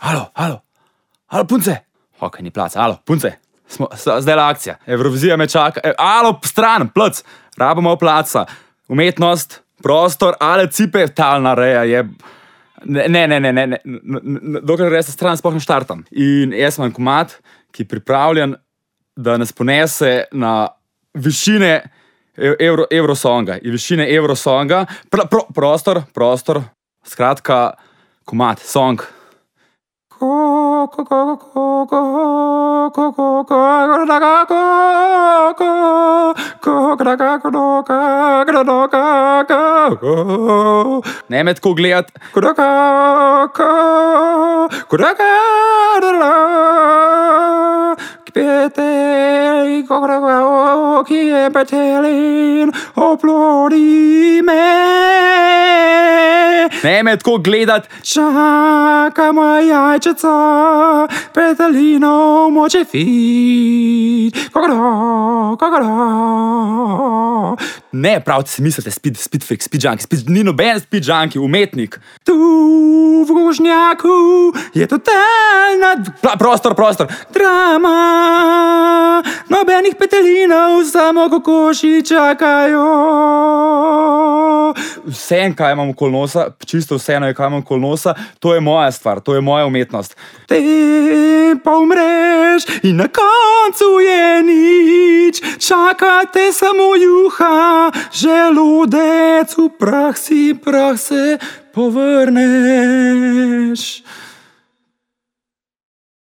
Alo, punce. Okej, ni placa, alo, punce. Zdaj je akcija, Evrovizija me čaka. Alo, stran, plac, rabimo placa. Umetnost, prostor, ale cipe, talna reja je... Ne. Dokler res stran sploh ne štartam. In jaz imam komad, ki je pripravljen, da nas ponese na višine Eurosonga. In višine Eurosonga, prostor, skratka, komad, song. Ne me tako gledati. Ki je petelin, oplodi me. Ne me tako gledati. Čaka moja jajčica, petelinov moče fit. Ne, pravite si mislite, speed freak, speed junkie, ni noben speed junkie, umetnik. Tu v Vožnjaku je totalna prostor, drama. Nobenih petelinov, samo kokoši čakajo. Vse, kaj imam okoli nosa, čisto vseeno je, kaj imam okoli nosa, to je moja stvar, to je moja umetnost. Te pa umreš in na koncu je nič, čakate samo juha, želodec v prah se povrneš.